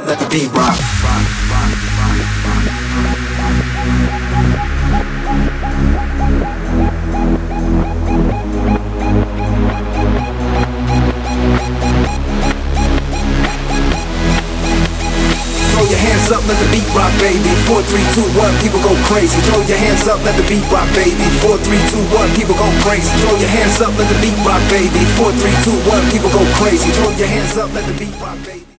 let the beat rock. Throw your hands up, let the beat rock, baby. 4, 3, 2, 1, people go crazy. Throw your hands up, let the beat rock, baby. 4, 3, 2, 1, people go crazy. Throw your hands up, let the beat rock, baby. 4, 3, 2, 1, people go crazy. Throw your hands up, let the beat rock, baby.